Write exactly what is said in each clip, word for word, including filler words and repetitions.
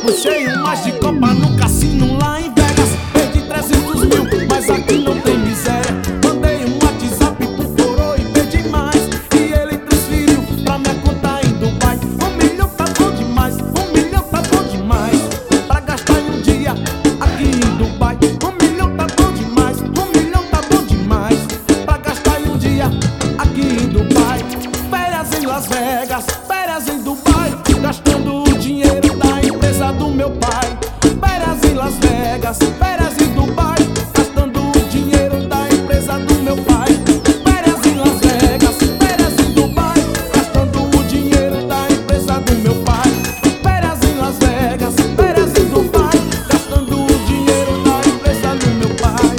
puxei um mais de copa no cassino lá em Vegas. Perdi trezentos mil, mas aqui não tem miséria. Mandei um WhatsApp pro coroa e pedi mais, e ele transferiu pra minha conta em Dubai. Um milhão tá bom demais, um milhão tá bom demais pra gastar em um dia aqui em Dubai. Um milhão tá bom demais, um milhão tá bom demais pra gastar em um dia aqui em Dubai. Férias em Las Vegas, férias em Dubai, gastando o dinheiro da empresa do meu pai. Férias em Las Vegas, férias em Dubai, gastando o dinheiro da empresa do meu pai. Férias em Las Vegas, férias em Dubai, gastando o dinheiro da empresa do meu pai. Férias em Las Vegas, férias em Dubai, gastando o dinheiro da empresa do meu pai.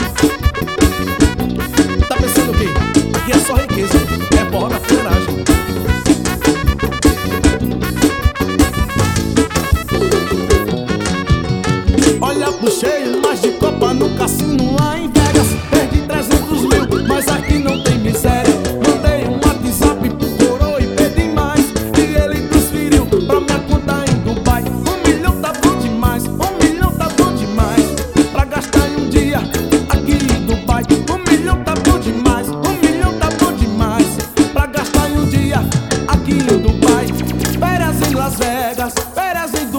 Tá pensando o quê? Aqui é só riqueza, é bora fuleiragem. Olha, puxei um mais de copa no cassino lá em Vegas. Perdi trezentos mil, mas aqui não tem miséria. Mandei um WhatsApp pro coroa e pedi mais, e ele transferiu pra minha conta em Dubai. Um milhão tá bom demais, um milhão tá bom demais pra gastar em um dia aqui em Dubai. Um milhão tá bom demais, um milhão tá bom demais pra gastar em um dia aqui em Dubai. Férias em Las Vegas, férias em